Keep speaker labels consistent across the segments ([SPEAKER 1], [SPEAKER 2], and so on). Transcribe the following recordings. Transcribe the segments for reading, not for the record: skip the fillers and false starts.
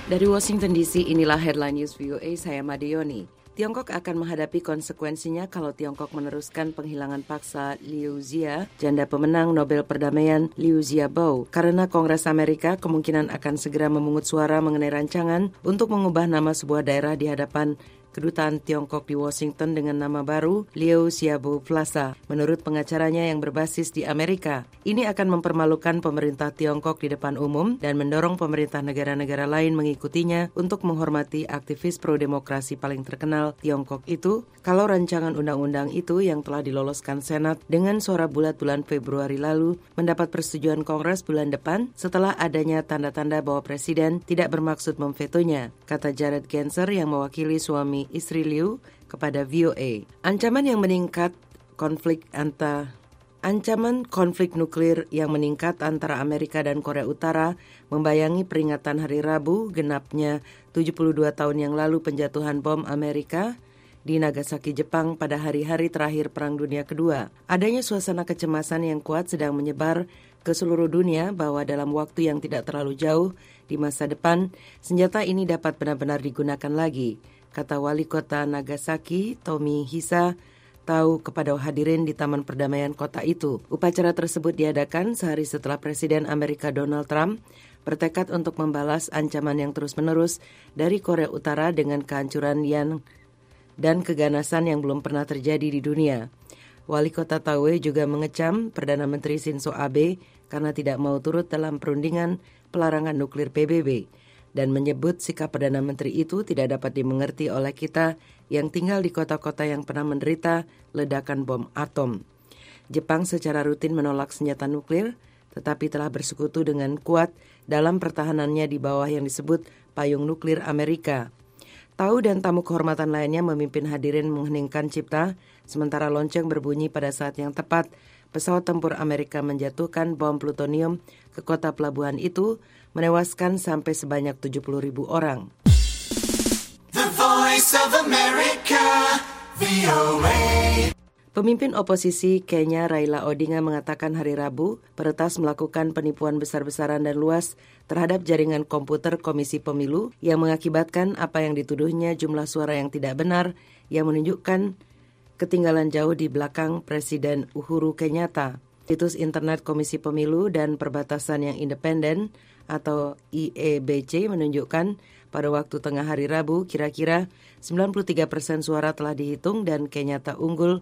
[SPEAKER 1] Dari Washington DC, inilah Headline News VOA, saya Madioni. Tiongkok akan menghadapi konsekuensinya kalau Tiongkok meneruskan penghilangan paksa Liu Xia, janda pemenang Nobel Perdamaian Liu Xiaobo, karena Kongres Amerika kemungkinan akan segera memungut suara mengenai rancangan untuk mengubah nama sebuah daerah di hadapan Kedutaan Tiongkok di Washington dengan nama baru Liu Xiaobo Plaza. Menurut pengacaranya yang berbasis di Amerika, ini akan mempermalukan pemerintah Tiongkok di depan umum dan mendorong pemerintah negara-negara lain mengikutinya untuk menghormati aktivis pro-demokrasi paling terkenal Tiongkok itu kalau rancangan undang-undang itu yang telah diloloskan Senat dengan suara bulat bulan Februari lalu mendapat persetujuan Kongres bulan depan setelah adanya tanda-tanda bahwa Presiden tidak bermaksud memvetonya, kata Jared Genser yang mewakili suami istri Liu kepada VOA. Ancaman konflik nuklir yang meningkat antara Amerika dan Korea Utara membayangi peringatan Hari Rabu genapnya 72 tahun yang lalu penjatuhan bom Amerika di Nagasaki, Jepang pada hari-hari terakhir Perang Dunia Kedua. Adanya suasana kecemasan yang kuat sedang menyebar ke seluruh dunia bahwa dalam waktu yang tidak terlalu jauh di masa depan, senjata ini dapat benar-benar digunakan lagi, kata Wali Kota Nagasaki, Tomi Hisa, tahu kepada hadirin di Taman Perdamaian kota itu. Upacara tersebut diadakan sehari setelah Presiden Amerika Donald Trump bertekad untuk membalas ancaman yang terus-menerus dari Korea Utara dengan kehancuran dan keganasan yang belum pernah terjadi di dunia. Wali Kota Taue juga mengecam Perdana Menteri Shinzo Abe karena tidak mau turut dalam perundingan pelarangan nuklir PBB dan menyebut sikap Perdana Menteri itu tidak dapat dimengerti oleh kita yang tinggal di kota-kota yang pernah menderita ledakan bom atom. Jepang secara rutin menolak senjata nuklir, tetapi telah bersekutu dengan kuat dalam pertahanannya di bawah yang disebut payung nuklir Amerika. Tahu dan tamu kehormatan lainnya memimpin hadirin mengheningkan cipta, sementara lonceng berbunyi pada saat yang tepat. Pesawat tempur Amerika menjatuhkan bom plutonium ke kota pelabuhan itu, menewaskan sampai sebanyak 70.000 orang.
[SPEAKER 2] The Voice of America, VOA.
[SPEAKER 1] Pemimpin oposisi Kenya Raila Odinga mengatakan hari Rabu peretas melakukan penipuan besar-besaran dan luas terhadap jaringan komputer Komisi Pemilu yang mengakibatkan apa yang dituduhnya jumlah suara yang tidak benar yang menunjukkan ketinggalan jauh di belakang Presiden Uhuru Kenyatta. Situs internet Komisi Pemilu dan Perbatasan yang Independen atau IEBC menunjukkan pada waktu tengah hari Rabu kira-kira 93% suara telah dihitung dan Kenyatta unggul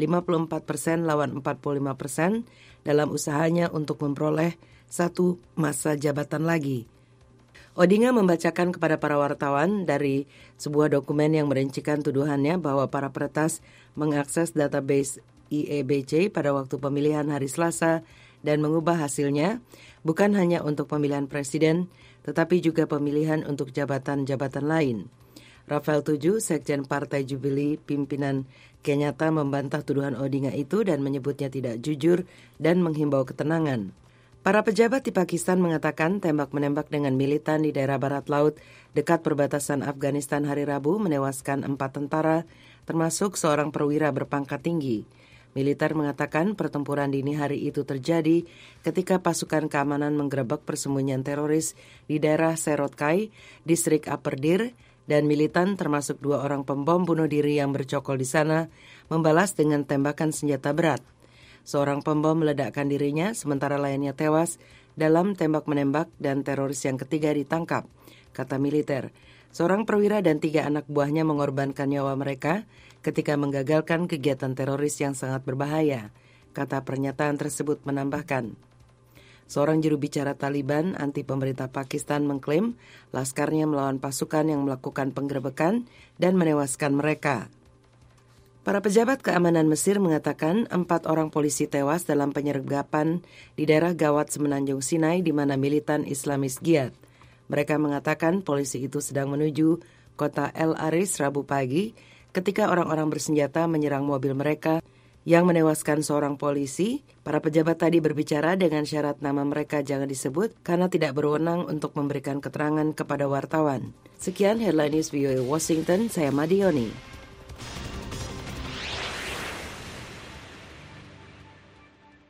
[SPEAKER 1] 54% lawan 45% dalam usahanya untuk memperoleh satu masa jabatan lagi. Odinga membacakan kepada para wartawan dari sebuah dokumen yang merincikan tuduhannya bahwa para peretas mengakses database IEBC pada waktu pemilihan hari Selasa dan mengubah hasilnya bukan hanya untuk pemilihan presiden, tetapi juga pemilihan untuk jabatan-jabatan lain. Rafael Tuju, Sekjen Partai Jubilee pimpinan Kenyatta membantah tuduhan Odinga itu dan menyebutnya tidak jujur dan menghimbau ketenangan. Para pejabat di Pakistan mengatakan tembak-menembak dengan militan di daerah barat laut dekat perbatasan Afghanistan hari Rabu menewaskan 4 tentara, termasuk seorang perwira berpangkat tinggi. Militer mengatakan pertempuran dini hari itu terjadi ketika pasukan keamanan menggerebek persembunyian teroris di daerah Serotkai, distrik Upper Dir, dan militan termasuk 2 orang pembom bunuh diri yang bercokol di sana membalas dengan tembakan senjata berat. Seorang pembom meledakkan dirinya sementara lainnya tewas dalam tembak-menembak dan teroris yang ketiga ditangkap, kata militer. Seorang perwira dan 3 anak buahnya mengorbankan nyawa mereka ketika menggagalkan kegiatan teroris yang sangat berbahaya, kata pernyataan tersebut menambahkan. Seorang juru bicara Taliban anti pemerintah Pakistan mengklaim laskarnya melawan pasukan yang melakukan penggerebekan dan menewaskan mereka. Para pejabat keamanan Mesir mengatakan 4 orang polisi tewas dalam penyergapan di daerah Gawat Semenanjung Sinai di mana militan Islamis giat. Mereka mengatakan polisi itu sedang menuju kota El Aris Rabu pagi ketika orang-orang bersenjata menyerang mobil mereka yang menewaskan seorang polisi. Para pejabat tadi berbicara dengan syarat nama mereka jangan disebut karena tidak berwenang untuk memberikan keterangan kepada wartawan. Sekian Headline News VOA Washington, saya Madioni.